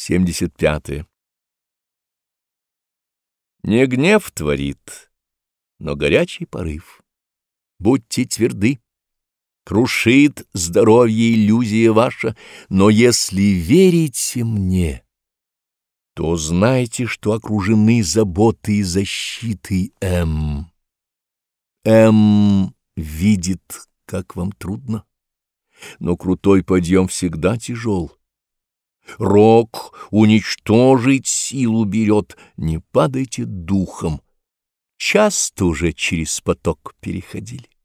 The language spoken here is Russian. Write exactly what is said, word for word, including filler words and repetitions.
семьдесят пятое. Не гнев творит, но горячий порыв. Будьте тверды. Крушит здоровье иллюзия ваша, но если верите мне, то знайте, что окружены заботой и защитой М. М видит, как вам трудно, но крутой подъем всегда тяжел. Рок уничтожить силу берет, не падайте духом. Часто уже через поток переходили.